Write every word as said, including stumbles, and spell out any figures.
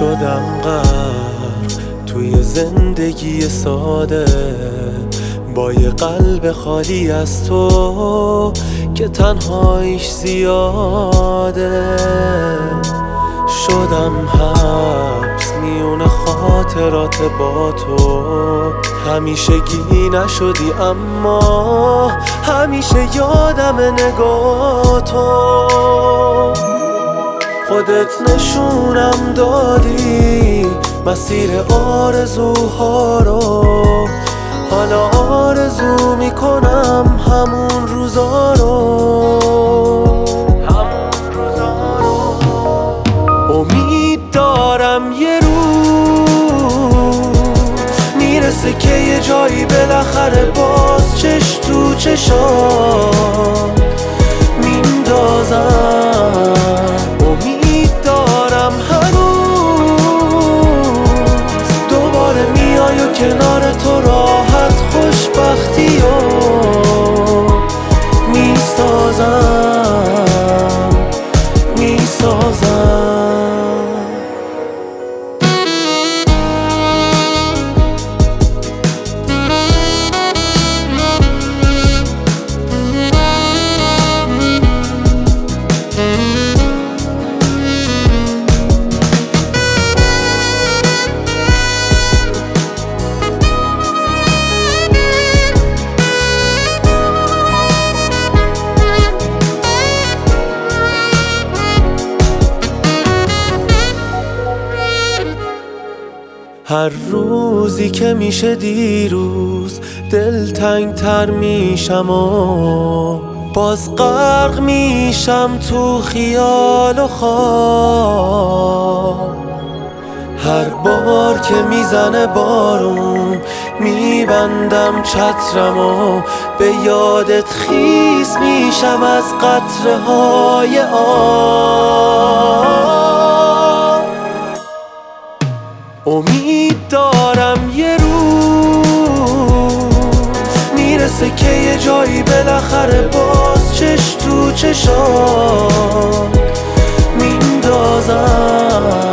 شدم غرق توی زندگی ساده، با یه قلب خالی از تو که تنهاییش زیاده. شدم حبس میون خاطرات با تو، همیشگی نشدی اما همیشه یادم نگاه تو. خودت نشونم دادی مسیر آرزوها رو، حالا آرزو میکنم همون روزا رو. امید دارم یه روز میرسه که یه جایی بالاخره باز چش تو چشام میندازم. امید دارم هنوز دوباره میای و کنار تو راحت خوشبختی و میسازم میسازم. هر روزی که میشه دیروز دلتنگ تر میشم و باز غرق میشم تو خیال و خواب. هر بار که میزنه بارون میبندم چترم و به یادت خیس میشم از قطره های آب. امید دارم یه روز میرسه که یه جایی بالاخره باز چش تو چشام میندازم.